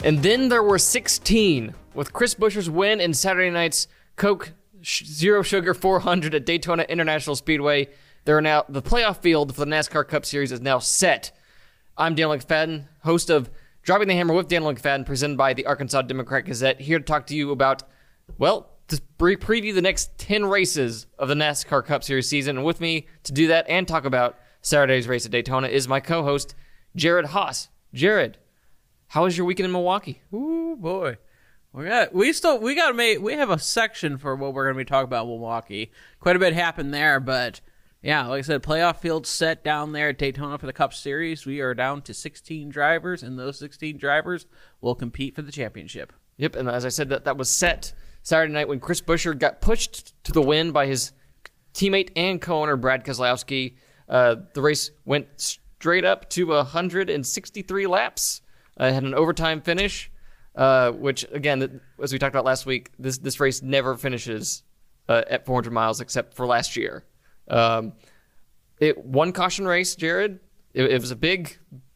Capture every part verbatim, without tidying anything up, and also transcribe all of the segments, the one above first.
And then there were sixteen, with Chris Buescher's win in Saturday night's Coke Zero Sugar four hundred at Daytona International Speedway. There are now the playoff field for the NASCAR Cup Series is now set. I'm Daniel McFadden, host of Dropping the Hammer with Daniel McFadden, presented by the Arkansas Democrat Gazette, here to talk to you about, well, to pre- preview the next ten races of the NASCAR Cup Series season. And with me to do that and talk about Saturday's race at Daytona is my co-host, Jared Haas. Jared, how was your weekend in Milwaukee? Ooh, boy. We got we still we got to make we have a section for what we're going to be talking about in Milwaukee. Quite a bit happened there, but yeah, like I said, playoff field set down there at Daytona for the Cup Series. We are down to sixteen drivers, and those sixteen drivers will compete for the championship. Yep, and as I said, that, that was set Saturday night when Chris Buescher got pushed to the win by his teammate and co-owner Brad Keselowski. Uh, the race went straight up to one hundred sixty-three laps. Uh, it had an overtime finish, uh, which, again, as we talked about last week, this, this race never finishes uh, at four hundred miles except for last year. Um, it one caution race, Jared. It, it was a big,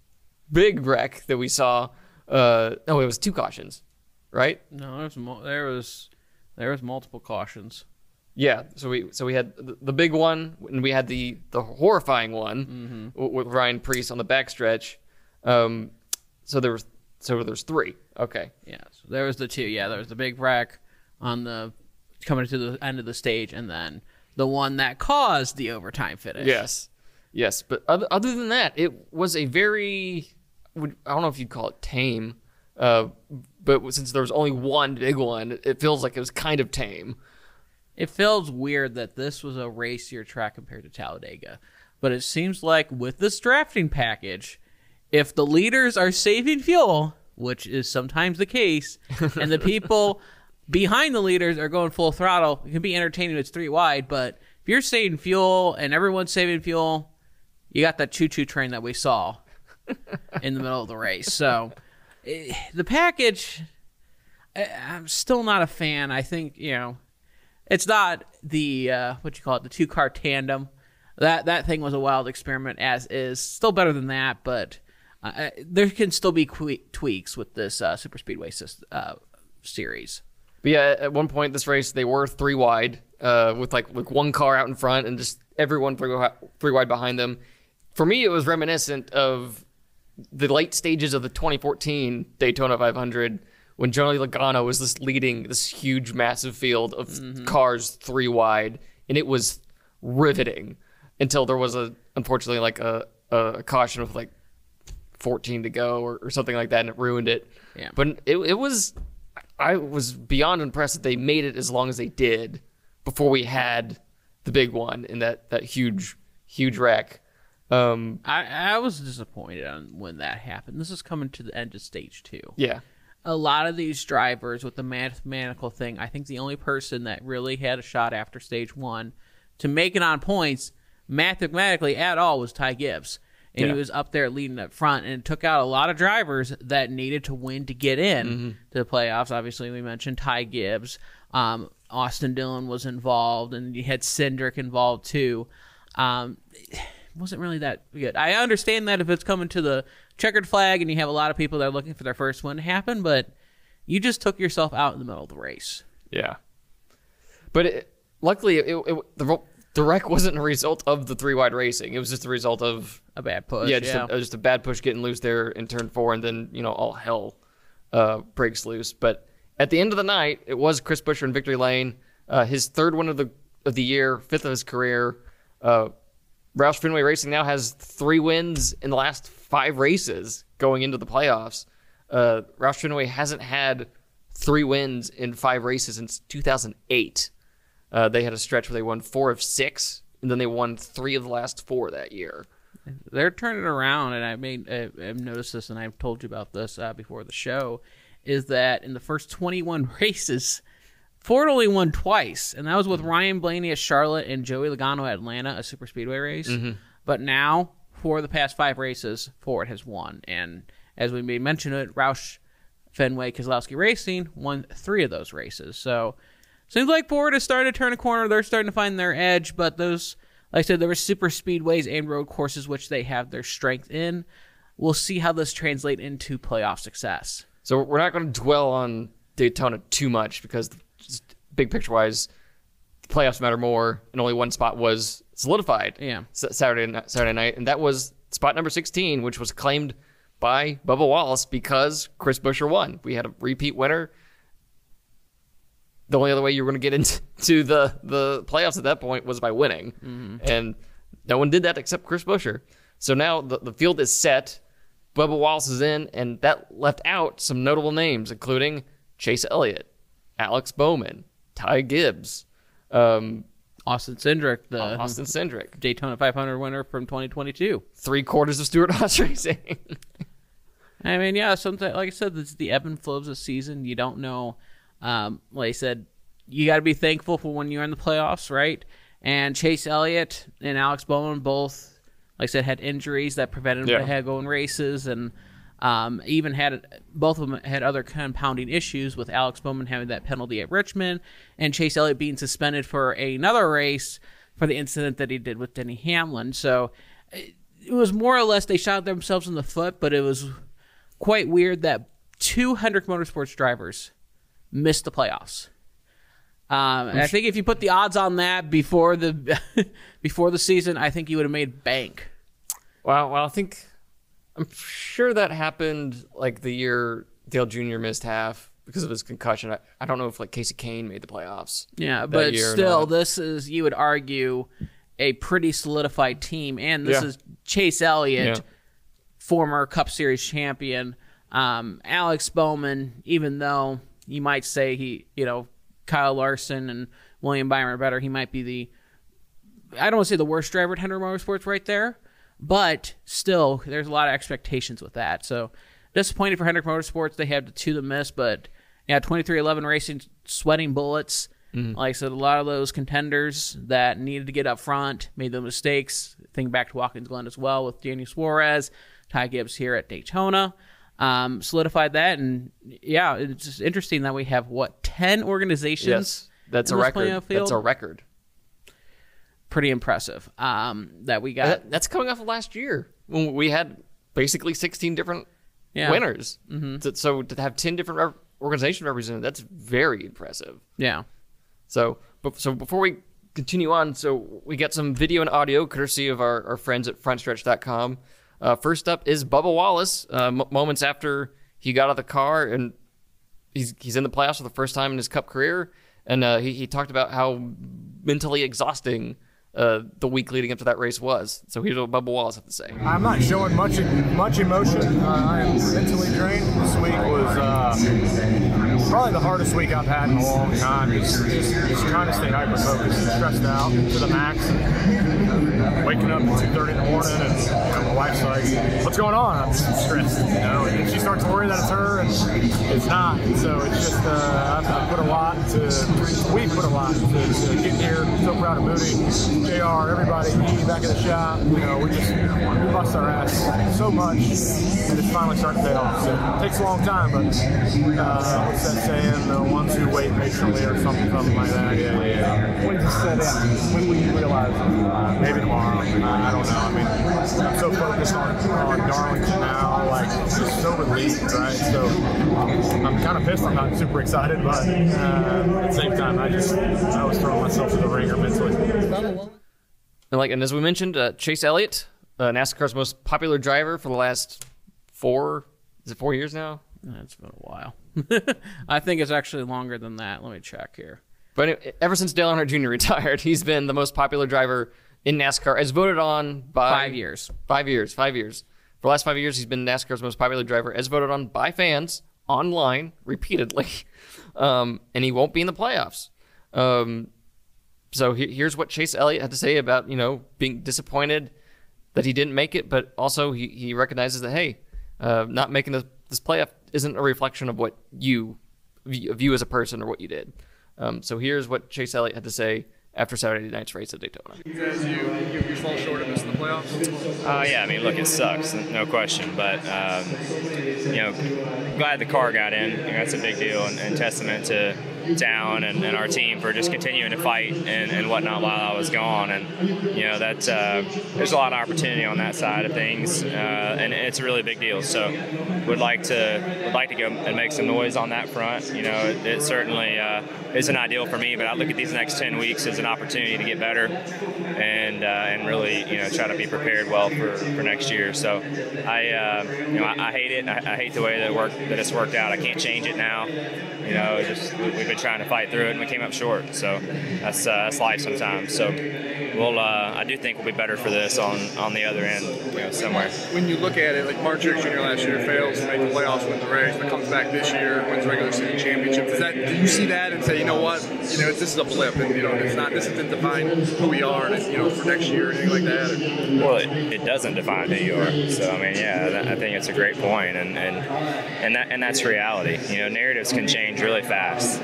big wreck that we saw. Uh, no, it was two cautions, right? No, there was mo- there was there was multiple cautions. Yeah, so we so we had the, the big one, and we had the the horrifying one Mm-hmm. w- with Ryan Preece on the backstretch. Um, so there was so there's three. Okay. Yeah, so there was the two. Yeah, there was the big wreck on the coming to the end of the stage, and then the one that caused the overtime finish. Yes, yes. But other, other than that, it was a very, I don't know if you'd call it tame, uh, but since there was only one big one, it feels like it was kind of tame. It feels weird that this was a racier track compared to Talladega. But it seems like with this drafting package, if the leaders are saving fuel, which is sometimes the case, and the people behind the leaders are going full throttle, it can be entertaining. It's three wide, but if you're saving fuel and everyone's saving fuel, you got that choo-choo train that we saw in the middle of the race. So eh, the package, I, I'm still not a fan. I think, you know, it's not the, uh, what you call it, the two-car tandem. That that thing was a wild experiment, as is. Still better than that, but uh, there can still be que- tweaks with this uh, Super Speedway system, uh, series. But yeah, at one point this race, they were three wide, uh, with like, like one car out in front and just everyone three, three wide behind them. For me, it was reminiscent of the late stages of the twenty fourteen Daytona five hundred when Joey Logano was this leading this huge, massive field of mm-hmm. cars three wide, and it was riveting until there was a, unfortunately, like a, a caution with like fourteen to go or, or something like that, and it ruined it. Yeah. But it it was, I was beyond impressed that they made it as long as they did before we had the big one in that, that huge, huge wreck. Um, I, I was disappointed on when that happened. This is coming to the end of stage two. Yeah. A lot of these drivers with the mathematical thing, I think the only person that really had a shot after stage one to make it on points mathematically at all was Ty Gibbs. And yeah. he was up there leading up front, and it took out a lot of drivers that needed to win to get in mm-hmm. to the playoffs. Obviously, we mentioned Ty Gibbs. Um, Austin Dillon was involved, and you had Cindric involved too. Um, it wasn't really that good. I understand that if it's coming to the checkered flag and you have a lot of people that are looking for their first win to happen, but you just took yourself out in the middle of the race. Yeah. But it, luckily, it, it, the, the wreck wasn't a result of the three-wide racing. It was just a result of a bad push. Yeah, just, yeah. A, just a bad push getting loose there in turn four, and then, you know, all hell uh, breaks loose. But at the end of the night, it was Chris Buescher in victory lane. Uh, his third win of the of the year, fifth of his career. Uh, Roush Fenway Racing now has three wins in the last five races going into the playoffs. Uh, Roush Fenway hasn't had three wins in five races since two thousand eight. Uh, they had a stretch where they won four of six, and then they won three of the last four that year. They're turning around, and I made I, I've noticed this, and I've told you about this uh, before the show, is that in the first twenty-one races, Ford only won twice, and that was with Ryan Blaney at Charlotte and Joey Logano at Atlanta, a super speedway race. Mm-hmm. But now, for the past five races, Ford has won. And as we may mention it, Roush Fenway Keselowski Racing won three of those races. So seems like Ford is starting to turn a corner. They're starting to find their edge, but those, like I said, there were super speedways and road courses which they have their strength in. We'll see how this translates into playoff success. So we're not going to dwell on Daytona too much because just big picture wise, the playoffs matter more, and only one spot was solidified. Yeah. Saturday Saturday night, and that was spot number sixteen, which was claimed by Bubba Wallace because Chris Buescher won. We had a repeat winner. The only other way you were going to get into the, the playoffs at that point was by winning. Mm-hmm. And no one did that except Chris Buescher. So now the, the field is set. Bubba Wallace is in, and that left out some notable names, including Chase Elliott, Alex Bowman, Ty Gibbs, um, Austin Cindric, the Austin Cindric, Daytona five hundred winner from twenty twenty-two. Three quarters of Stewart-Haas Racing. I mean, yeah, something like I said, it's the ebb and flows of the season. You don't know. Um, like I said, you got to be thankful for when you're in the playoffs, right? And Chase Elliott and Alex Bowman both, like I said, had injuries that prevented them Yeah. from going races, and um, even had both of them had other compounding issues, with Alex Bowman having that penalty at Richmond and Chase Elliott being suspended for another race for the incident that he did with Denny Hamlin. So it was more or less they shot themselves in the foot, but it was quite weird that two Hendrick Motorsports drivers missed the playoffs. Um, and I think if you put the odds on that before the before the season, I think you would have made bank. Well, well, I think I'm sure that happened like the year Dale Junior missed half because of his concussion. I, I don't know if like Casey Kane made the playoffs. Yeah, that but year or still, not. this is, you would argue, a pretty solidified team, and this Yeah. is Chase Elliott, Yeah. former Cup Series champion. Um, Alex Bowman, even though you might say he, you know, Kyle Larson and William Byron are better, he might be the, I don't want to say the worst driver at Hendrick Motorsports right there, but still, there's a lot of expectations with that. So disappointed for Hendrick Motorsports. They had the two that missed, but yeah, twenty-three eleven Racing sweating bullets. Mm-hmm. Like I said, a lot of those contenders that needed to get up front made the mistakes. Think back to Watkins Glen as well with Daniel Suarez, Ty Gibbs here at Daytona. Um, solidified that, and yeah, it's just interesting that we have what ten organizations. Yes, that's a record. That's a record. Pretty impressive. Um, that we got. That, that's coming off of last year when we had basically sixteen different yeah. winners. Mm-hmm. So, so to have ten different rep- organizations represented, that's very impressive. Yeah. So, but, so before we continue on, so we got some video and audio courtesy of our, our friends at front stretch dot com. Uh, first up is Bubba Wallace. Uh, m- moments after he got out of the car and he's he's in the playoffs for the first time in his Cup career, and uh, he he talked about how mentally exhausting uh, the week leading up to that race was. So here's what Bubba Wallace had to say. I'm not showing much much emotion. Uh, I am mentally drained. This week was uh, probably the hardest week I've had in a long time. Just, just, just trying to stay hyper focused and stressed out to the max. And waking up at two thirty in the morning, and you know, my wife's like, "What's going on?" I'm just stressed, you know. And then she starts to worry that it's her, and it's not. And so it's just uh, I've, I've put a lot to. We put a lot to, to get here. I'm so proud of Moody, J R, everybody, me back at the shop. You know, we just we bust our ass so much, and it's finally starting to pay off. So it takes a long time, but uh, what's that saying? The ones who wait patiently, or something, something like that. Yeah, yeah. yeah. When does it set in? When will you realize? Uh, maybe tomorrow. I, I don't know. I mean, I'm so focused on, on Darlington now, like just so relieved, right? So I'm kind of pissed. I'm not super excited, but uh, at the same time, I just I was throwing myself to the ringer mentally. And like, and as we mentioned, uh, Chase Elliott, uh, NASCAR's most popular driver for the last four, is it four years now? It's been a while. I think it's actually longer than that. Let me check here. But anyway, ever since Dale Earnhardt Junior retired, he's been the most popular driver in NASCAR, as voted on by... Five years. Five years, five years. For the last five years, he's been NASCAR's most popular driver, as voted on by fans, online, repeatedly. Um, and he won't be in the playoffs. Um, so he, here's what Chase Elliott had to say about, you know, being disappointed that he didn't make it, but also he, he recognizes that, hey, uh, not making this, this playoff isn't a reflection of what you, of you as a person or what you did. Um, so here's what Chase Elliott had to say after Saturday night's race at Daytona. You guys, you, you, you fall short of missing the playoffs? Uh, yeah, I mean, look, it sucks, no question. But, um, you know, glad the car got in. You know, that's a big deal and, and testament to, Talon and, and our team for just continuing to fight and, and whatnot while I was gone. And, you know, that uh, there's a lot of opportunity on that side of things, uh, and it's a really big deal. So would like to would like to go and make some noise on that front. You know, it, it certainly uh, isn't ideal for me, but I look at these next ten weeks as an opportunity to get better and uh, and really, you know, try to be prepared well for, for next year. So I, uh, you know, I, I hate it. I, I hate the way that it worked, that it's worked out. I can't change it now. You know, just we've been trying to fight through it, and we came up short. So that's uh, that's life sometimes. So we'll, uh, I do think we'll be better for this on, on the other end, you know, somewhere. When you look at it, like Mark Truex Junior last year fails to make the playoffs, wins the race, but comes back this year, wins the regular season championship. Does that, do you see that and say, you know what, you know, this is a blip, and you know, it's not, this doesn't define who we are, and you know, for next year or anything like that? Or? Well, it, it doesn't define who you are. So I mean, yeah, that, I think it's a great point, and and and that and that's reality. You know, narratives can change really fast,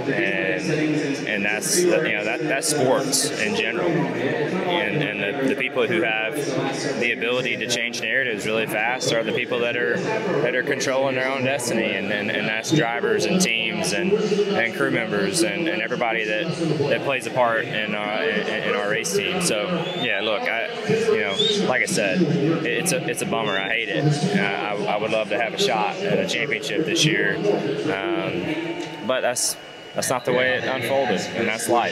and and that's you know that that's sports in general, and and the, the people who have the ability to change narratives really fast are the people that are that are controlling their own destiny, and and, and that's drivers and teams and, and crew members and, and everybody that, that plays a part in our in, in our race team. So yeah, look, I you know like I said, it's a it's a bummer. I hate it. Uh, I, I would love to have a shot at a championship this year, um, but that's. That's not the way it unfolded, and that's life.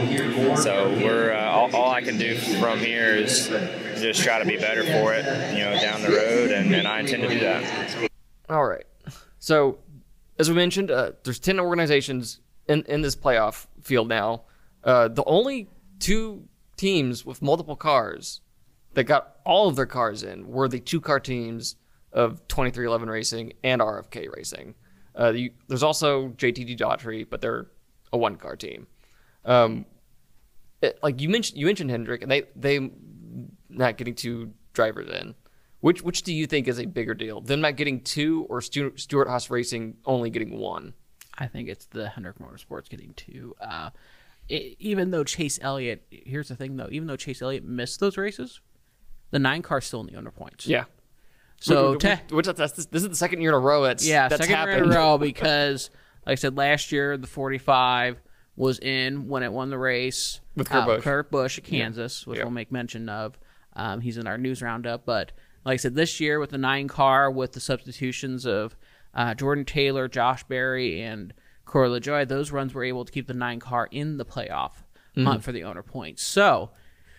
So we're uh, all, all I can do from here is just try to be better for it, you know, down the road, and, and I intend to do that. All right. So, as we mentioned, uh, there's ten organizations in, in this playoff field now. Uh, the only two teams with multiple cars that got all of their cars in were the two-car teams of twenty-three eleven Racing and R F K Racing. Uh, you, there's also J T G Daughtry, but they're a one-car team. Um, it, like you mentioned, you mentioned Hendrick, and they they not getting two drivers in. Which which do you think is a bigger deal? Them not getting two, or Stu, Stewart Haas Racing only getting one? I think it's the Hendrick Motorsports getting two. Uh, it, even though Chase Elliott, here's the thing though, even though Chase Elliott missed those races, the nine car's still in the owner points. Yeah. So which, te- which, that's, this is the second year in a row that's yeah, that's second happened. year in a row because, like I said, last year the forty-five was in when it won the race with Kurt uh, Busch. Kurt Busch at Kansas, yeah. which yeah. we'll make mention of. Um, he's in our news roundup, but like I said, this year with the nine car, with the substitutions of uh, Jordan Taylor, Josh Berry, and Corey LaJoie, those runs were able to keep the nine car in the playoff mm-hmm. hunt for the owner points. So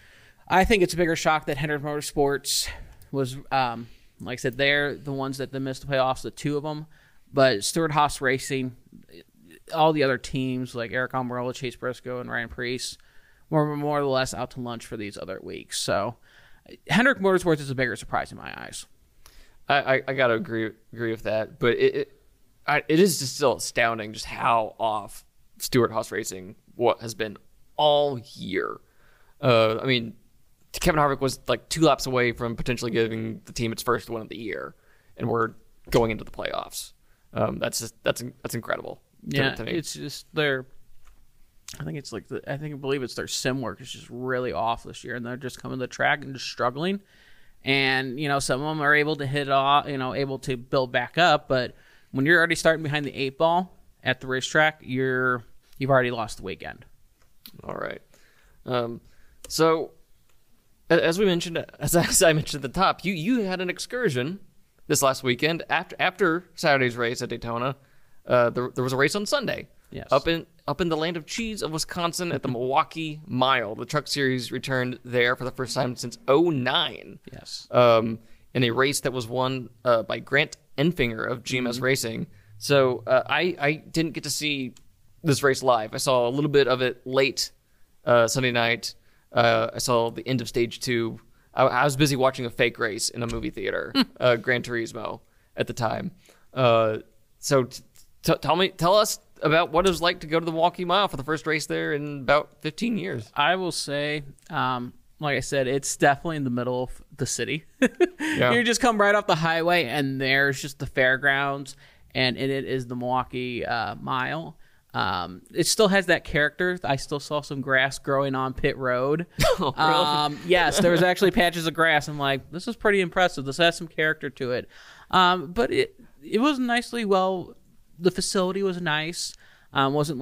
I think it's a bigger shock that Hendrick Motorsports was. Um, Like I said, they're the ones that missed the playoffs, the two of them. But Stewart Haas Racing, all the other teams like Eric Almirola, Chase Briscoe, and Ryan Preece were more or less out to lunch for these other weeks. So Hendrick Motorsports is a bigger surprise in my eyes. I, I, I got to agree agree with that. But it it, I, it is just still astounding just how off Stewart Haas Racing what has been all year. Uh, I mean, Kevin Harvick was like two laps away from potentially giving the team its first win of the year, and we're going into the playoffs. Um, that's just that's that's incredible. To, Yeah, to me. it's just their. I think it's like the. I think I believe it's their sim work is just really off this year, and they're just coming to the track and just struggling. And you know, some of them are able to hit off, you know, able to build back up, but when you're already starting behind the eight ball at the racetrack, you're you've already lost the weekend. All right. Um, so. As we mentioned, as I mentioned at the top, you, you had an excursion this last weekend after after Saturday's race at Daytona. Uh, there, there was a race on Sunday. Yes. Up in up in the land of cheese of Wisconsin at the Milwaukee Mile. The Truck Series returned there for the first time since oh nine. Yes. Um, in a race that was won uh, by Grant Enfinger of G M S mm-hmm. Racing. So uh, I I didn't get to see this race live. I saw a little bit of it late uh, Sunday night. Uh, I saw the end of stage two. I, I was busy watching a fake race in a movie theater, uh, Gran Turismo, at the time. Uh, so t- t- tell me, tell us about what it was like to go to the Milwaukee Mile for the first race there in about fifteen years. I will say, um, like I said, it's definitely in the middle of the city. yeah. You just come right off the highway, and there's just the fairgrounds, and in it is the Milwaukee uh, Mile. Um, it still has that character. I still saw some grass growing on pit road. Oh, really? Um, yes, there was actually patches of grass. I'm like, this is pretty impressive. This has some character to it. Um, but it it was nicely well. The facility was nice. Um, wasn't like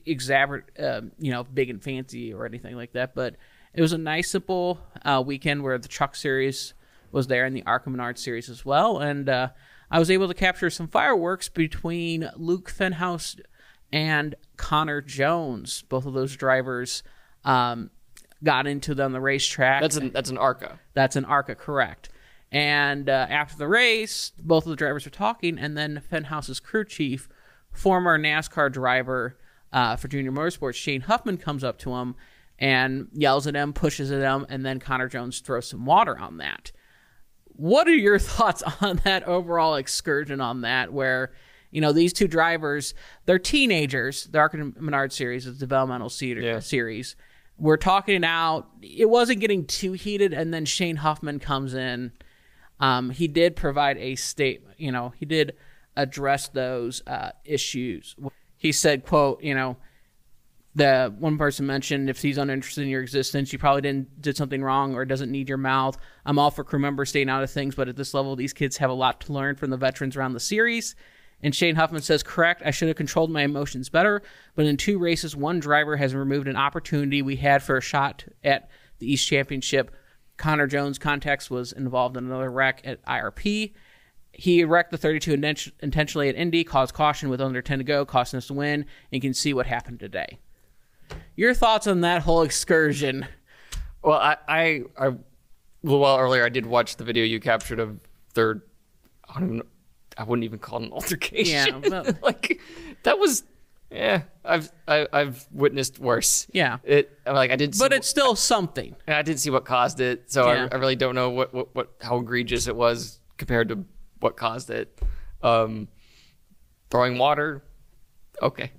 exaggerated, uh, you know, big and fancy or anything like that. But it was a nice, simple uh, weekend where the Truck Series was there and the ARCA Menard Series as well. And uh, I was able to capture some fireworks between Luke Fenhaus and Connor Jones. Both of those drivers um, got into them on the racetrack. That's an that's an ARCA. That's an ARCA, correct. And uh, after the race, both of the drivers were talking, and then Fenhaus's crew chief, former NASCAR driver uh, for Junior Motorsports, Shane Huffman, comes up to him and yells at him, pushes at him, and then Connor Jones throws some water on that. What are your thoughts on that overall excursion on that, where, you know, these two drivers, they're teenagers. The ARCA Menard Series is a developmental se- Yeah. series. We're talking it out. It wasn't getting too heated, and then Shane Huffman comes in. Um, he did provide a statement. You know, he did address those uh, issues. He said, quote, you know, the one person mentioned, if he's uninterested in your existence, you probably didn't did something wrong or doesn't need your mouth. I'm all for crew members staying out of things, but at this level, these kids have a lot to learn from the veterans around the series. And Shane Huffman says, correct, I should have controlled my emotions better, but in two races, one driver has removed an opportunity we had for a shot at the East Championship. Connor Jones' context was involved in another wreck at I R P. He wrecked the thirty-two inten- intentionally at Indy, caused caution with under ten to go, costing us the win, and you can see what happened today. Your thoughts on that whole excursion? Well, I, I, I a little while earlier, I did watch the video you captured of their, I don't even, I wouldn't even call it an altercation. Yeah, well- like that was, yeah. I've, I, I've witnessed worse. Yeah. It, I'm like I didn't. See But it's still something. what, I didn't see what caused it, so Yeah. I, I really don't know what, what, what, how egregious it was compared to what caused it. Um, throwing water, okay.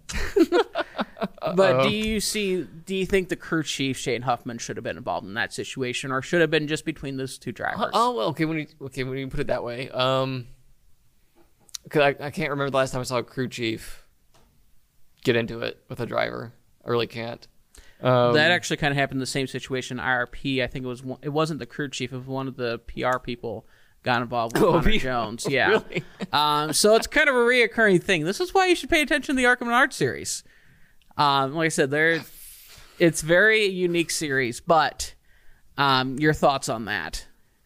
But do you see? Do you think the crew chief Shane Huffman should have been involved in that situation, or should have been just between those two drivers? Oh, well, okay. When you okay, when you put it that way, um, cause I, I can't remember the last time I saw a crew chief get into it with a driver. I really can't. Um, That actually kind of happened in the same situation. I R P, I think it was. One, it wasn't the crew chief. It was one of the P R people got involved with Oh, Connor P R? Jones. Yeah. Really? um, so it's kind of a reoccurring thing. This is why you should pay attention to the ARCA Menard series. Um, like I said, there, it's very unique series. But um, your thoughts on that?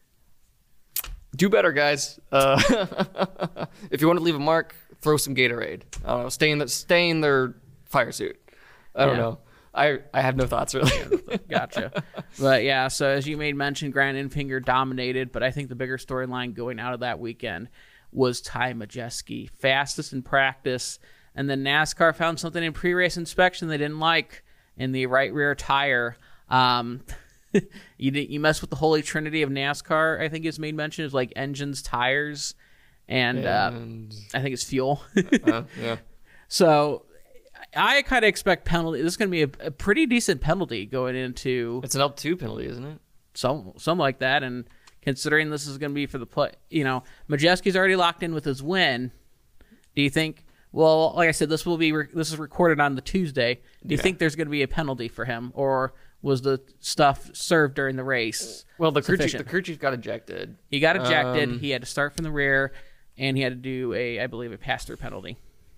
do better, guys. Uh, if you want to leave a mark, throw some Gatorade. I don't know. Stay in the stay in their fire suit. I don't Yeah. know. I I have no thoughts really. Gotcha. But yeah, so as you made mention, Grant Enfinger dominated, but I think the bigger storyline going out of that weekend was Ty Majeski, fastest in practice, and then NASCAR found something in pre-race inspection they didn't like in the right rear tire. Um, you did, you mess with the holy trinity of NASCAR. I think it's made mention is like engines, tires, and, And- uh, I think it's fuel. Uh, yeah. So I kind of expect penalty. This is going to be a, a pretty decent penalty going into It's an L two penalty, isn't it? some something like that. And considering this is going to be for the play, you know, Majeski's already locked in with his win. Do you think? Well, like I said, this will be re- this is recorded on the Tuesday. Do you Yeah. think there's going to be a penalty for him, or was the stuff served during the race? Well, the crew chief, sufficient? the crew chief got ejected. He got ejected. Um, he had to start from the rear, and he had to do a, I believe, a pass-through penalty.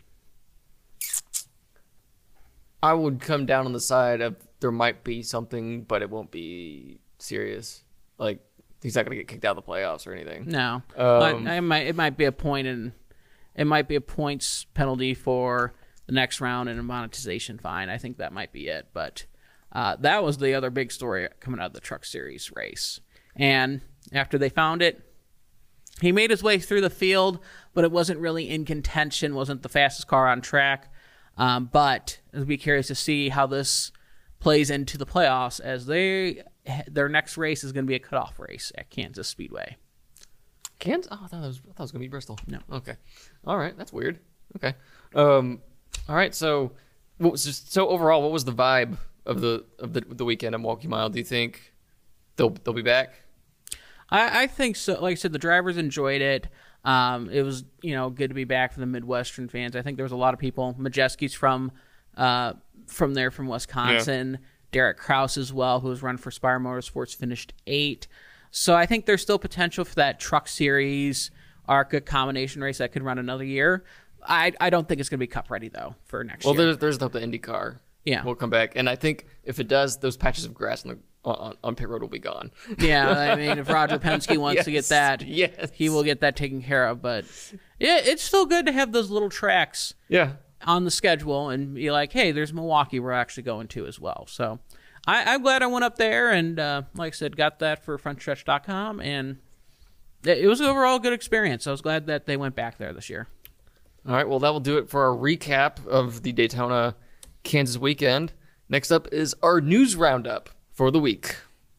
I would come down on the side of there might be something, but it won't be serious. Like he's not gonna get kicked out of the playoffs or anything. No, Um, but it might it might be a point in it might be a points penalty for the next round and a monetization fine. I think that might be it. But uh, that was the other big story coming out of the Truck Series race. And after they found it, he made his way through the field, but it wasn't really in contention. Wasn't the fastest car on track. Um, but I'll be curious to see how this plays into the playoffs, as they their next race is going to be a cutoff race at Kansas Speedway. Kansas? Oh, I thought it was, I thought it was gonna be Bristol. No. Okay. All right. That's weird. Okay. Um. All right. So, what was just, so overall? What was the vibe of the of the the weekend at Milwaukee Mile? Do you think they'll they'll be back? I, I think so. Like I said, the drivers enjoyed it. Um, it was, you know, good to be back for the Midwestern fans. I think there was a lot of people. Majeski's from uh, from there, from Wisconsin. Derek Kraus as well, who was run for Spire Motorsports, finished eight. So I think there's still potential for that Truck Series ARCA combination race that could run another year. I I don't think it's going to be Cup ready though for next Well, year. there's there's the hope that IndyCar Yeah. will come back, and I think if it does, those patches of grass on the on, on pit road will be gone. Yeah, I mean, if Roger Penske wants to get Yes, that, yes. he will get that taken care of. But yeah, it's still good to have those little tracks Yeah. on the schedule and be like, hey, there's Milwaukee we're actually going to as well. So I, I'm glad I went up there and, uh, like I said, got that for front stretch dot com, and it, it was an overall good experience. I was glad that they went back there this year. All right, well, that will do it for our recap of the Daytona, Kansas weekend. Next up is our news roundup for the week.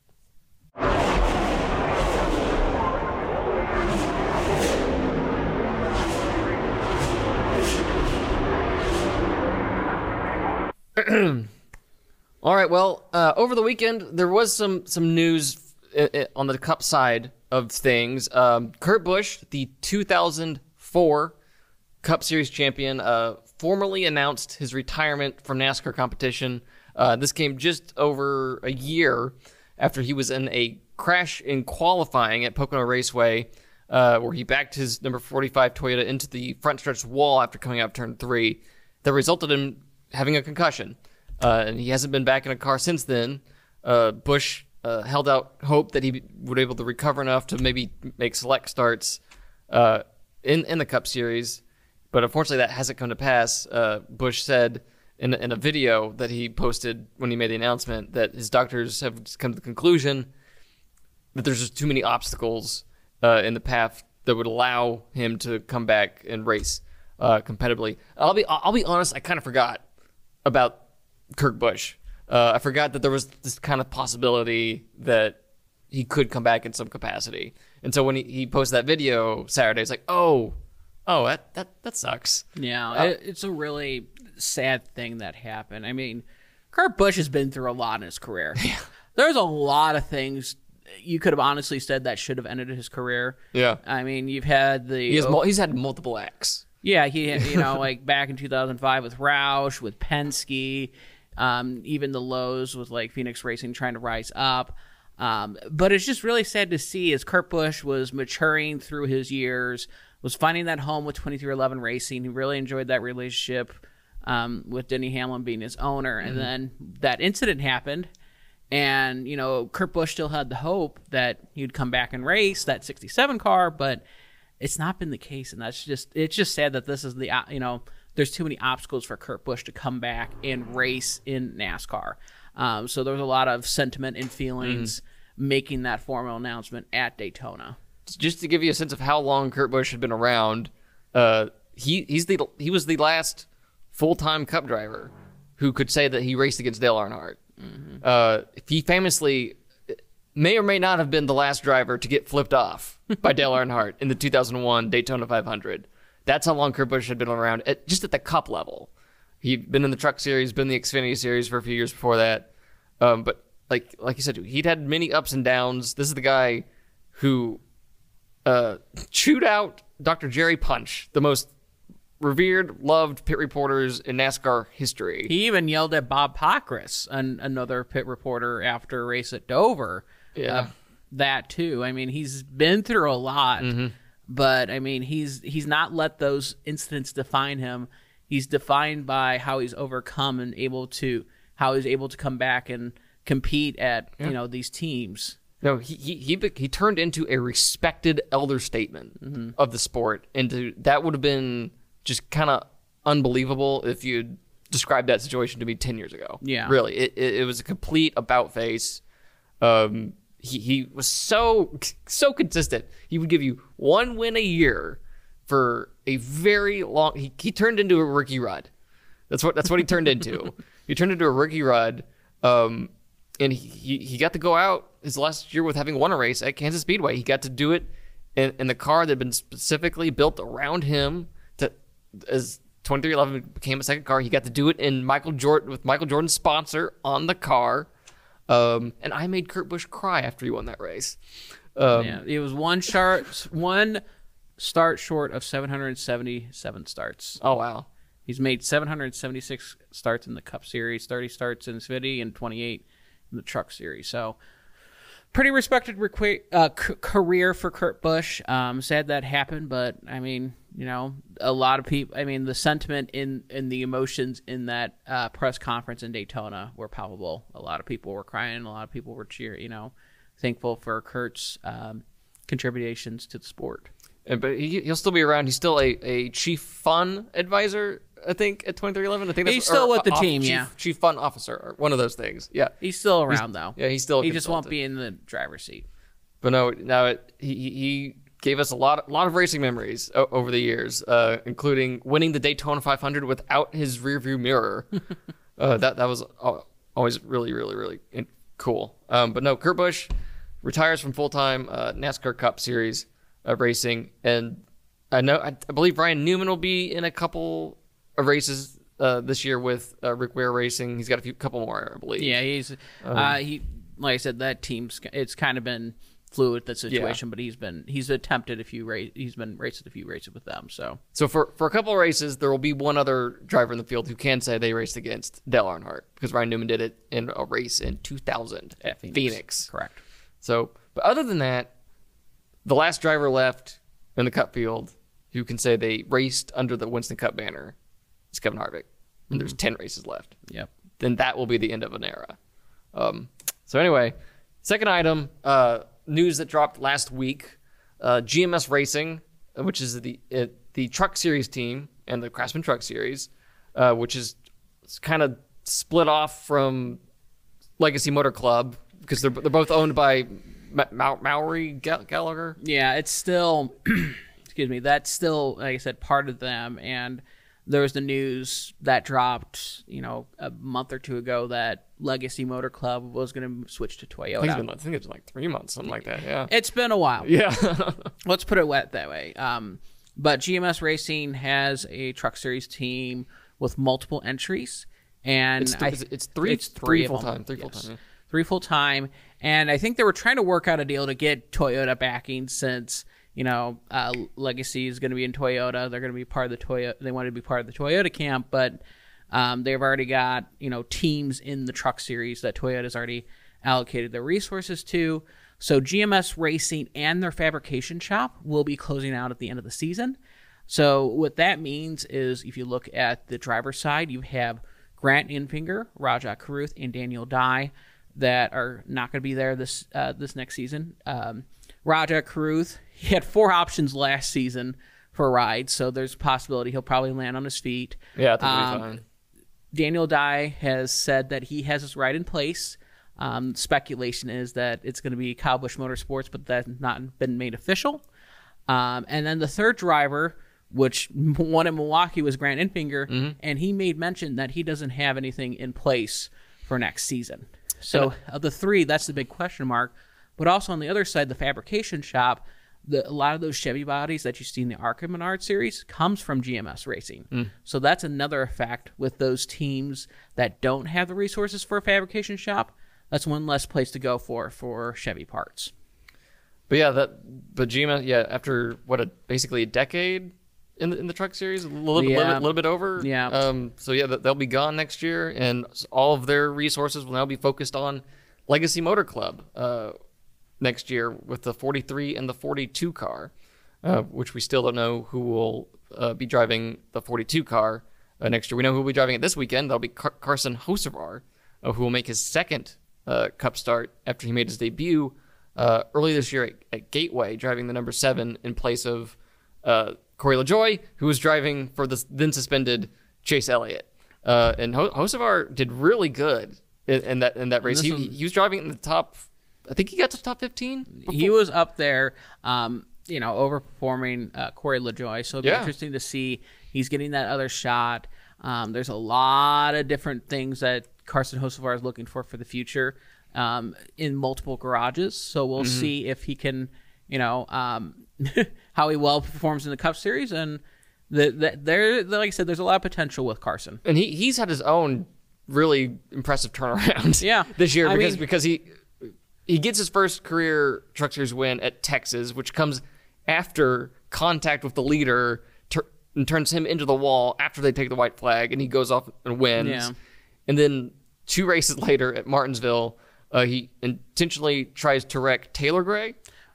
All right, well, uh, over the weekend, there was some, some news uh, uh, on the Cup side of things. Um, Kurt Busch, the two thousand four Cup Series champion, uh, formally announced his retirement from NASCAR competition. Uh, this came just over a year after he was in a crash in qualifying at Pocono Raceway, uh, where he backed his number forty-five Toyota into the front stretch wall after coming out of turn three. That resulted in having a concussion, uh, and he hasn't been back in a car since then. Uh, Busch uh, held out hope that he would be able to recover enough to maybe make select starts uh, in in the Cup Series. But unfortunately, that hasn't come to pass. Uh, Busch said in, in a video that he posted when he made the announcement that his doctors have come to the conclusion that there's just too many obstacles uh, in the path that would allow him to come back and race uh, competitively. I'll be I'll be honest, I kind of forgot about Kurt Busch. Uh, I forgot that there was this kind of possibility that he could come back in some capacity. And so when he, he posted that video Saturday, it's like, oh, Oh, that that, that sucks. Yeah, Uh, it, it's a really sad thing that happened. I mean, Kurt Busch has been through a lot in his career. Yeah. There's a lot of things you could have honestly said that should have ended his career. Yeah. I mean, you've had the... He has mul- he's had multiple acts. Yeah, he had, you know, like back in two thousand five with Roush, with Penske, um, even the lows with like Phoenix Racing trying to rise up. Um, but it's just really sad to see as Kurt Busch was maturing through his years, was finding that home with twenty-three eleven Racing. He really enjoyed that relationship um, with Denny Hamlin being his owner. Mm-hmm. And then that incident happened, and, you know, Kurt Busch still had the hope that he'd come back and race that sixty-seven car, but it's not been the case. And that's just, it's just sad that this is the, you know, there's too many obstacles for Kurt Busch to come back and race in NASCAR. Um, so there's a lot of sentiment and feelings mm-hmm. making that formal announcement at Daytona. Just to give you a sense of how long Kurt Busch had been around, uh, he he's the he was the last full-time Cup driver who could say that he raced against Dale Earnhardt. Mm-hmm. Uh, he famously may or may not have been the last driver to get flipped off by Dale Earnhardt in the two thousand one Daytona five hundred. That's how long Kurt Busch had been around, at, just at the Cup level. He'd been in the Truck Series, been in the Xfinity Series for a few years before that. Um, but like like you said, he'd had many ups and downs. This is the guy who uh, chewed out Doctor Jerry Punch, the most revered, loved pit reporters in NASCAR history. He even yelled at Bob Pockrass, an, another pit reporter, after a race at Dover. Yeah. Uh, that too. I mean, he's been through a lot, mm-hmm. but I mean, he's he's not let those incidents define him. He's defined by how he's overcome and able to how he's able to come back and compete at yeah. you know these teams. No, he he he, he turned into a respected elder statesman mm-hmm. of the sport, and to, that would have been just kind of unbelievable if you described that situation to me ten years ago. Yeah, really, it it, it was a complete about face. Um, he he was so so consistent. He would give you one win a year for a very long. He he turned into a Ricky Rudd. That's what that's what he turned into. He turned into a Ricky Rudd. Um, and he, he he got to go out his last year with having won a race at Kansas Speedway. He got to do it in, in the car that had been specifically built around him. To as twenty-three eleven became a second car, he got to do it in Michael Jordan with Michael Jordan's sponsor on the car. Um, and I made Kurt Busch cry after he won that race. Um, yeah, it was one start one start short of seven hundred seventy-seven starts. Oh wow. He's made seven hundred seventy-six starts in the Cup Series, thirty starts in Xfinity, and twenty-eight in the Truck Series. So, pretty respected requ- uh, c- career for Kurt Busch. Um, sad that happened, but I mean, You know, a lot of people. I mean, the sentiment in in the emotions in that uh, press conference in Daytona were palpable. A lot of people were crying. A lot of people were cheering. You know, thankful for Kurt's um, contributions to the sport. And, but he, he'll still be around. He's still a, a chief fun advisor, I think, at twenty-three eleven. I think that's, He's still or, with the off, team, chief, yeah. Chief fun officer, or one of those things. Yeah, He's still around though. yeah, he's still. A he just won't consultant. be in the driver's seat. But no, now it, he he gave us a lot, a lot of racing memories o- over the years, uh, including winning the Daytona five hundred without his rearview mirror. uh, that that was always really, really, really cool. Um, but no, Kurt Busch retires from full time uh, NASCAR Cup Series uh, racing, and I know I, I believe Ryan Newman will be in a couple of races uh, this year with uh, Rick Ware Racing. He's got a few couple more, I believe. Yeah, he's Um, uh, he like I said, that team's it's kind of been fluid, that situation, yeah. But he's been he's attempted a few race he's been raced a few races with them. So so for for a couple of races, there will be one other driver in the field who can say they raced against Dale Earnhardt, because Ryan Newman did it in a race in two thousand at Phoenix. Phoenix. Correct. So, but other than that, the last driver left in the Cup field who can say they raced under the Winston Cup banner is Kevin Harvick, and mm-hmm. there's ten races left. Yep. Then that will be the end of an era. Um, so anyway, second item. Uh, News that dropped last week, uh, G M S Racing, which is the uh, the Truck Series team and the Craftsman Truck Series, uh, which is kind of split off from Legacy Motor Club because they're they're both owned by Ma- Ma- Maury Gall- Gallagher. Yeah, it's still, excuse me, that's still, like I said, part of them. And there was the news that dropped, you know, a month or two ago that Legacy Motor Club was going to switch to Toyota. I think, it's been, I think it's been like three months, something like that. Yeah, it's been a while. Yeah, let's put it wet that way. Um, but G M S Racing has a Truck Series team with multiple entries, and it's, th- I, it's three, it's three, three full them. time, three yes. full time, yeah. three full time. And I think they were trying to work out a deal to get Toyota backing, since you know uh, Legacy is going to be in Toyota. They're going to be part of the Toyota. They want to be part of the Toyota camp, but um, they've already got you know teams in the Truck Series that Toyota's already allocated their resources to. So G M S Racing and their fabrication shop will be closing out at the end of the season. So what that means is, if you look at the driver's side, you have Grant Enfinger, Rajah Caruth, and Daniel Dye that are not going to be there this uh, this next season. Um, Rajah Caruth, he had four options last season for rides, so there's a possibility he'll probably land on his feet. Yeah, I think he'll um, be fine. Daniel Dye has said that he has his ride in place. Um, speculation is that it's going to be Kyle Busch Motorsports, but that's not been made official. Um, and then the third driver, which won in Milwaukee, was Grant Enfinger, mm-hmm. and he made mention that he doesn't have anything in place for next season. So of the three, that's the big question mark. But also on the other side, the fabrication shop, the, a lot of those Chevy bodies that you see in the ARCA Menard series comes from G M S Racing. Mm. So that's another effect with those teams that don't have the resources for a fabrication shop. That's one less place to go for for Chevy parts. But yeah, that but G M S, yeah, after what a basically a decade in the in the Truck Series, a little, yeah. little, bit, little bit over. Yeah. Um. So yeah, they'll be gone next year, and all of their resources will now be focused on Legacy Motor Club uh, next year with the forty-three and the forty-two car, uh, which we still don't know who will uh, be driving the forty-two car uh, next year. We know who will be driving it this weekend. That'll be Car- Carson Hocevar, uh, who will make his second uh, Cup start after he made his debut uh, early this year at, at Gateway, driving the number seven in place of Uh, Corey LaJoie, who was driving for the then suspended Chase Elliott. Uh, and Ho- Hocevar did really good in, in that in that race. He, was, he was driving in the top, I think he got to the top fifteen. He was up there, um, you know, overperforming uh, Corey LaJoie. So it'll be yeah. interesting to see. He's getting that other shot. Um, there's a lot of different things that Carson Hocevar is looking for for the future um, in multiple garages. So we'll mm-hmm. see if he can, you know, um, how he well performs in the Cup Series, and the, the, there, like I said, there's a lot of potential with Carson. And he he's had his own really impressive turnaround, yeah, this year I because mean, because he he gets his first career Truck Series win at Texas, which comes after contact with the leader tur- and turns him into the wall after they take the white flag, and he goes off and wins. Yeah. And then two races later at Martinsville, uh, he intentionally tries to wreck Taylor Gray.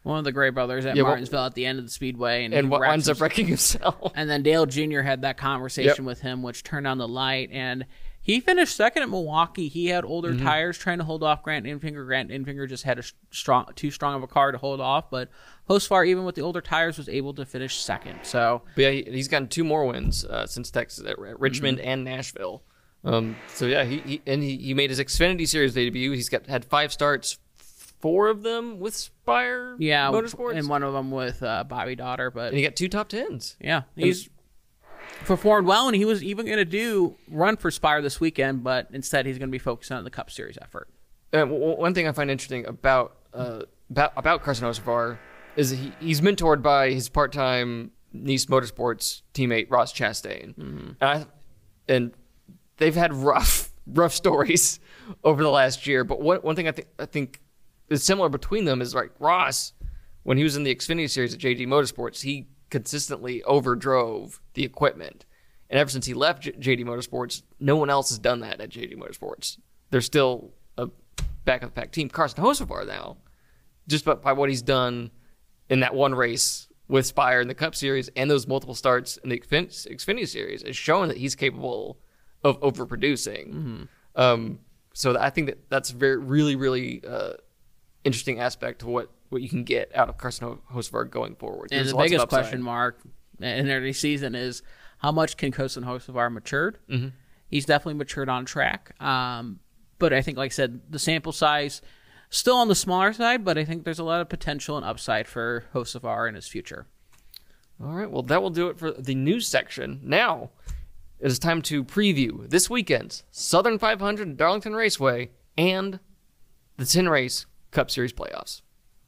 One of the Gray brothers at Yeah, well- Martinsville at the end of the speedway, and, and he what wraps winds up his- wrecking himself. And then Dale Junior had that conversation Yep. with him, which turned on the light, and he finished second at Milwaukee. He had older Mm-hmm. tires trying to hold off Grant Infinger. Grant Infinger just had a sh- strong, too strong of a car to hold off, but Hocevar, even with the older tires, was able to finish second. So But yeah, he, he's gotten two more wins uh, since Texas at at Richmond Mm-hmm. and Nashville. Um, so yeah, he, he and he, he made his Xfinity Series debut. He's got had five starts, four of them with Spire yeah, Motorsports, and one of them with uh, Bobby Daughter, but and he got two top tens. yeah, he's performed well, and he was even going to do run for Spire this weekend, but instead he's going to be focusing on the Cup Series effort. Uh, w- one thing I find interesting about uh, about about Carson Hocevar is he, he's mentored by his part-time Nice Motorsports teammate Ross Chastain, and, I, and they've had rough rough stories over the last year. But one one thing I think I think is similar between them is like Ross, when he was in the Xfinity Series at J D Motorsports, he consistently overdrove the equipment, and ever since he left J- JD Motorsports, no one else has done that at J D Motorsports. They're still a back of the pack team. Carson Hocevar now, just by, by what he's done in that one race with Spire in the Cup Series and those multiple starts in the Xfin- Xfinity Series, is showing that he's capable of overproducing. Mm-hmm. Um, so I think that that's a very, really, really uh, interesting aspect to what, what you can get out of Carson Ho- Hocevar going forward. And There's the lots of biggest upside. question mark in early season is how much can Carson Hocevar matured? Mm-hmm. He's definitely matured on track. Um, but I think, like I said, the sample size still on the smaller side, but I think there's a lot of potential and upside for Hocevar in his future. All right, well, that will do it for the news section. Now, it is time to preview this weekend's Southern five hundred at Darlington Raceway and the ten race Cup Series playoffs.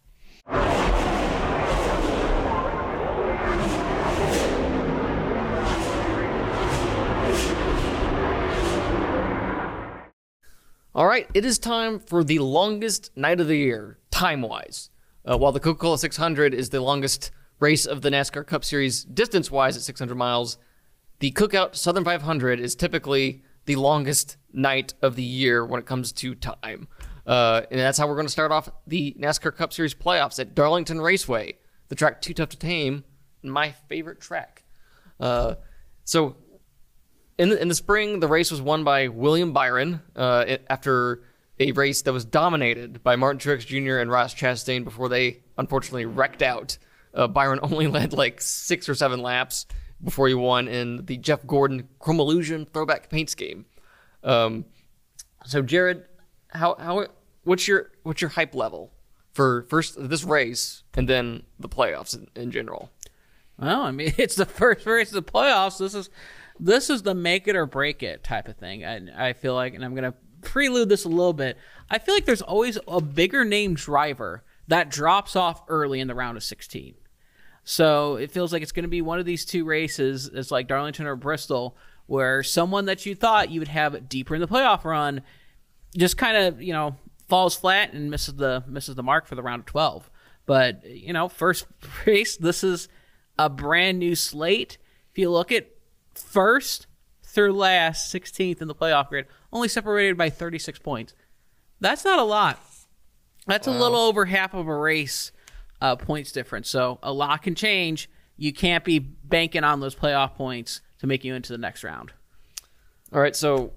All right, it is time for the longest night of the year, time-wise. Uh, while the Coca-Cola six hundred is the longest race of the NASCAR Cup Series distance-wise at six hundred miles, the Cookout Southern five hundred is typically the longest night of the year when it comes to time. Uh, and that's how we're going to start off the NASCAR Cup Series playoffs at Darlington Raceway, the track Too Tough to Tame, my favorite track. Uh, so in the, in the spring, the race was won by William Byron uh, it, after a race that was dominated by Martin Truex Junior and Ross Chastain before they unfortunately wrecked out. Uh, Byron only led like six or seven laps before he won in the Jeff Gordon Chrome Illusion throwback paint scheme. Um, so Jared, how how what's your what's your hype level for first this race and then the playoffs in, in general? Well, I mean, it's the first race of the playoffs. This is this is the make it or break it type of thing. And I feel like, and I'm going to prelude this a little bit, I feel like there's always a bigger name driver that drops off early in the round of sixteen. So it feels like it's going to be one of these two races. It's like Darlington or Bristol, where someone that you thought you would have deeper in the playoff run just kind of, you know, falls flat and misses the misses the mark for the round of twelve. But, you know, first race, this is a brand new slate. If you look at first through last, sixteenth in the playoff grid, only separated by thirty-six points. That's not a lot. That's wow. a little over half of a race uh, points difference. So a lot can change. You can't be banking on those playoff points to make you into the next round. All right, so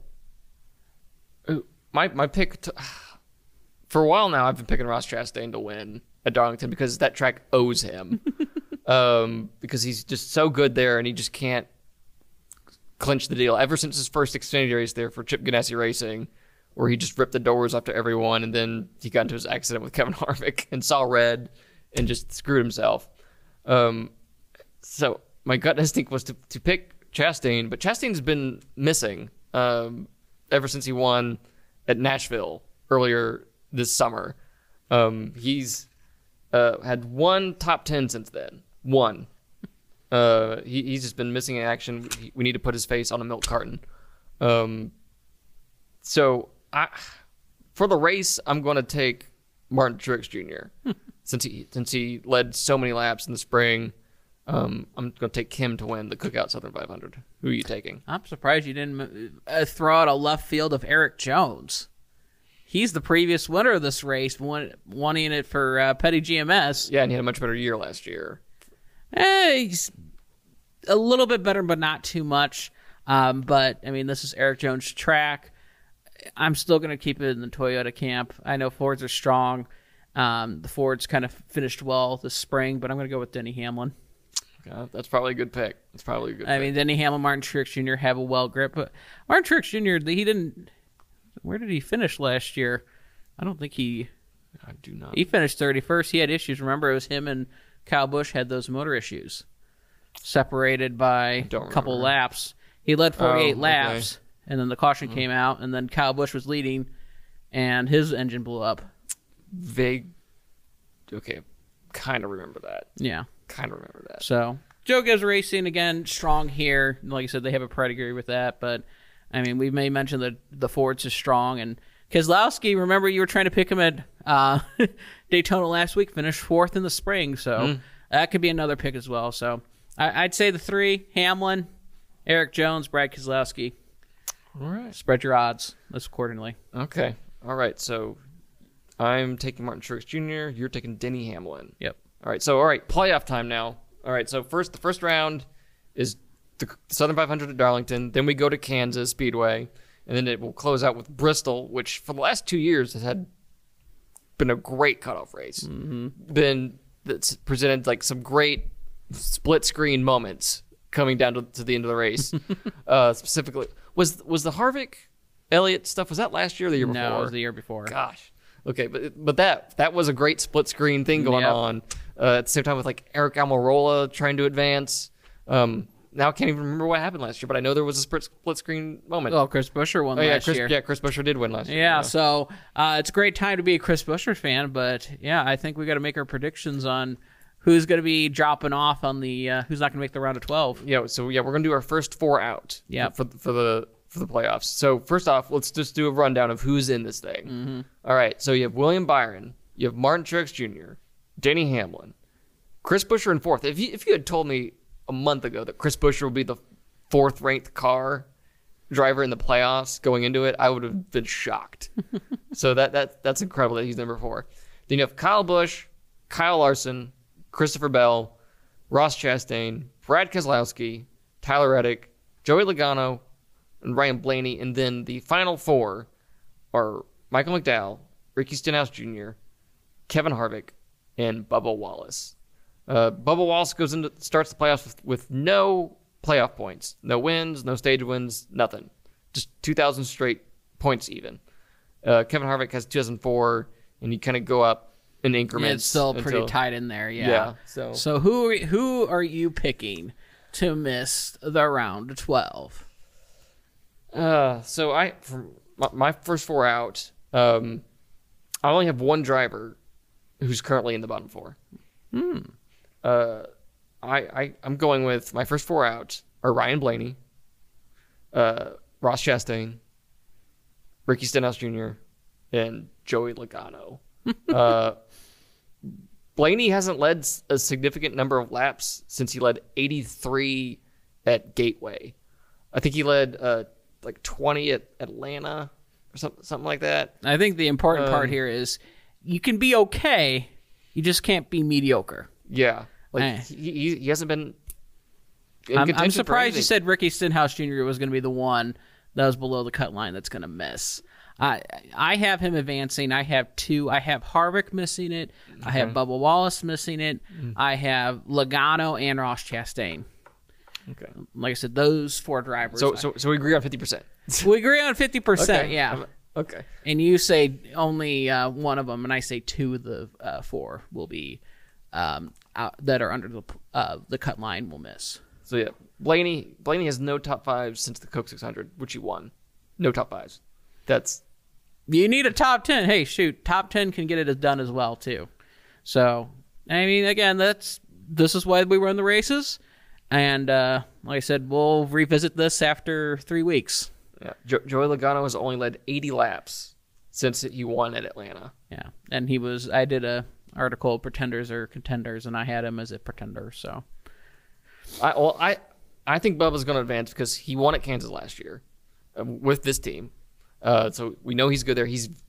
my my pick to, for a while now, I've been picking Ross Chastain to win at Darlington because that track owes him. um, because he's just so good there, and he just can't clinch the deal. Ever since his first Xfinity race there for Chip Ganassi Racing, where he just ripped the doors off to everyone, and then he got into his accident with Kevin Harvick and saw red and just screwed himself. Um, so my gut instinct was to, to pick Chastain, but Chastain's been missing um, ever since he won at Nashville earlier this summer. Um, he's uh, had one top ten since then. One. Uh, he, he's just been missing in action. We need to put his face on a milk carton. Um, so I, for the race, I'm going to take Martin Truex Junior since he since he led so many laps in the spring. Um, I'm going to take him to win the Cookout Southern five hundred. Who are you taking? I'm surprised you didn't uh, throw out a left field of Eric Jones. he's the previous winner of this race, won, wanting it for uh, Petty G M S. Yeah, and he had a much better year last year. Eh, he's a little bit better, but not too much. Um, but, I mean, this is Erik Jones' track. I'm still going to keep it in the Toyota camp. I know Fords are strong. Um, the Fords kind of finished well this spring, but I'm going to go with Denny Hamlin. Okay, that's probably a good pick. That's probably a good I pick. mean, Denny Hamlin, Martin Truex Junior have a well grip. But Martin Truex Junior, he didn't... Where did he finish last year? I don't think he... I do not. He finished thirty-first. He had issues. Remember, it was him and Kyle Busch had those motor issues. Separated by a don't couple remember. laps. He led forty-eight Oh, okay. laps, and then the caution came out, and then Kyle Busch was leading, and his engine blew up. Vague. Okay, kind of remember that. Yeah. Kind of remember that. So, Joe Gibbs Racing, again, strong here. Like I said, they have a pedigree with that, but, I mean, we may mention that the Fords is strong, and Keselowski, remember you were trying to pick him at uh, Daytona last week, finished fourth in the spring, so Mm. that could be another pick as well. So, I, I'd say the three, Hamlin, Erik Jones, Brad Keselowski. All right. Spread your odds list accordingly. Okay. All right. So I'm taking Martin Truex Junior You're taking Denny Hamlin. Yep. All right. So all right, playoff time now. All right. So first, the first round is the Southern five hundred at Darlington. Then we go to Kansas Speedway, and then it will close out with Bristol, which for the last two years has had been a great cutoff race. Mm-hmm. Been that's presented like some great split screen moments coming down to, to the end of the race. uh, specifically, was was the Harvick Elliott stuff? Was that last year or the year before? No, it was the year before. Gosh. Okay, but but that that was a great split screen thing going Yep. on uh, at the same time with like Eric Almirola trying to advance. Um, now I can't even remember what happened last year, but I know there was a split split screen moment. Oh, Chris Buescher won Oh, yeah, last Chris, year. yeah, Chris Buescher did win last year. Yeah, so uh, it's a great time to be a Chris Buescher fan, but yeah, I think we got to make our predictions on who's going to be dropping off on the uh, who's not going to make the round of twelve. Yeah, so yeah, we're gonna do our first four out. Yep. For for the for the playoffs. So first off, let's just do a rundown of who's in this thing. Mm-hmm. All right, so you have William Byron, you have Martin Truex Junior, Denny Hamlin, Chris Buescher in fourth. If you if you had told me a month ago that Chris Buescher would be the fourth ranked car driver in the playoffs going into it, I would have been shocked. So that that that's incredible that he's number four. Then you have Kyle Busch, Kyle Larson, Christopher Bell, Ross Chastain, Brad Keselowski, Tyler Reddick, Joey Logano, and Ryan Blaney. And then the final four are Michael McDowell, Ricky Stenhouse Junior, Kevin Harvick, and Bubba Wallace. Uh, Bubba Wallace goes into starts the playoffs with, with no playoff points, no wins, no stage wins, nothing. Just two thousand straight points even. Uh, Kevin Harvick has two thousand four, and you kind of go up in increments. Yeah, it's still pretty until- tight in there, yeah. Yeah, so- so who who are you picking to miss the round of twelve? Uh, so I from my, my first four out, um, I only have one driver who's currently in the bottom four. Hmm. Uh, I, I I'm going with my first four out are Ryan Blaney, uh, Ross Chastain, Ricky Stenhouse Junior, and Joey Logano. uh, Blaney hasn't led s- a significant number of laps since he led eighty-three at Gateway. I think he led uh, like twenty at Atlanta or something something like that. I think the important part Um, here is you can be okay, you just can't be mediocre. Yeah, like Eh. he, he he hasn't been. in I'm, I'm contention for surprised you anything. said Ricky Stenhouse Junior was going to be the one that was below the cut line that's going to miss. I I have him advancing. I have two. I have Harvick missing it. I have Bubba Wallace missing it. Mm. I have Logano and Ross Chastain. Okay. Like I said, those four drivers. So I- so so we agree on fifty percent. we agree on fifty percent, yeah. Okay. And you say only uh, one of them, and I say two of the uh, four will be um, out, that are under the uh, the cut line will miss. So yeah, Blaney Blaney has no top fives since the Coke six hundred, which he won. No top fives. That's You need a top ten. Hey, shoot, top ten can get it done as well too. So I mean, again, that's this is why we run the races, and uh, like I said, we'll revisit this after three weeks. yeah. Jo- Joey Logano has only led eighty laps since he won at Atlanta. Yeah, and he was. I did a article, pretenders or contenders, and I had him as a pretender. So I well I I think Bubba's going to advance because he won at Kansas last year uh, with this team. Uh, so we know he's good there. He's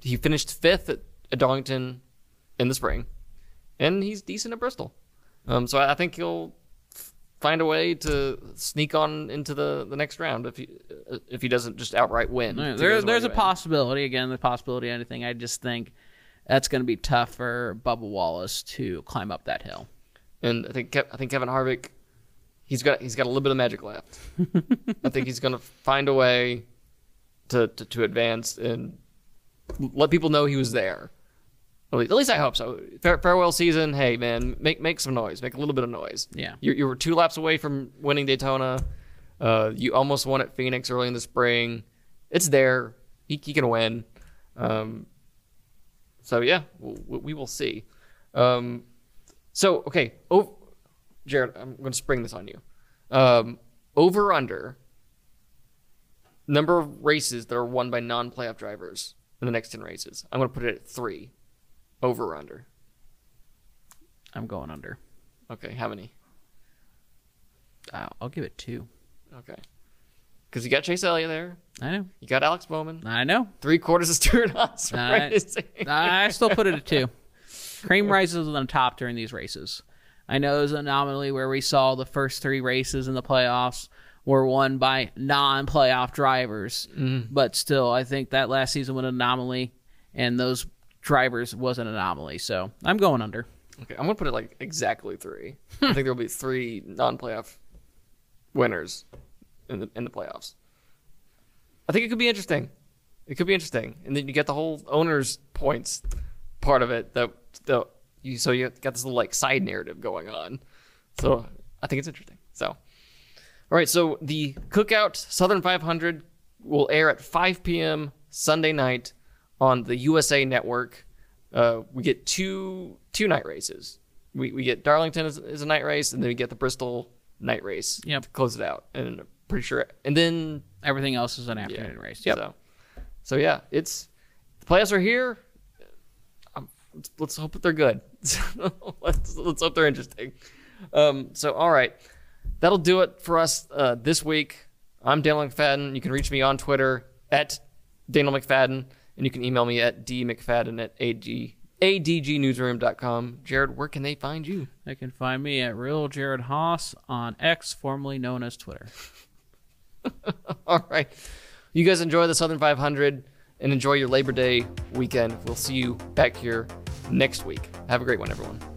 he finished fifth at, at Darlington in the spring, and he's decent at Bristol. Um, so I, I think he'll f- find a way to sneak on into the, the next round if he if he doesn't just outright win. There, If he doesn't there's a outright win. possibility. Again, the possibility of anything. I just think that's going to be tough for Bubba Wallace to climb up that hill. And I think Kev, I think Kevin Harvick, he's got he's got a little bit of magic left. I think he's going to find a way to, to to advance and let people know he was there. At least, at least I hope so. Fare, farewell season. Hey man, make make some noise. Make a little bit of noise. Yeah. You you were two laps away from winning Daytona. Uh, you almost won at Phoenix early in the spring. It's there. He, he can win. Um, so yeah, we, we will see. Um, so okay, oh, Jared, I'm going to spring this on you. Um, over under number of races that are won by non-playoff drivers in the next ten races. I'm going to put it at three. Over or under? I'm going under. Okay, how many? Uh, I'll give it two. Okay. Because you got Chase Elliott there. I know. You got Alex Bowman. I know. Three quarters of Stuart Haas. I, I still put it at two. Cream rises on the top during these races. I know there's an anomaly where we saw the first three races in the playoffs were won by non-playoff drivers. Mm. But still, I think that last season was an anomaly, and those drivers was an anomaly. So I'm going under. Okay, I'm going to put it like exactly three. I think there will be three non-playoff winners in the in the playoffs. I think it could be interesting. It could be interesting. And then you get the whole owner's points part of it. That the you so you got this little like side narrative going on. So I think it's interesting. So all right, so the Cookout Southern five hundred will air at five p.m. Sunday night on the U S A Network. Uh, we get two two night races. We we get Darlington as, as a night race, and then we get the Bristol night race Yep. to close it out. And I'm pretty sure, and then Everything else is an afternoon yeah, race. Yep. So, so yeah, it's the playoffs are here. Um, let's, let's hope that they're good. let's let's hope they're interesting. Um, so all right, that'll do it for us uh, this week. I'm Daniel McFadden. You can reach me on Twitter at Daniel McFadden. And you can email me at dmcfadden at ag, adgnewsroom dot com. Jared, where can they find you? They can find me at Real Jared Haas on X, formerly known as Twitter. All right. You guys enjoy the Southern five hundred and enjoy your Labor Day weekend. We'll see you back here next week. Have a great one, everyone.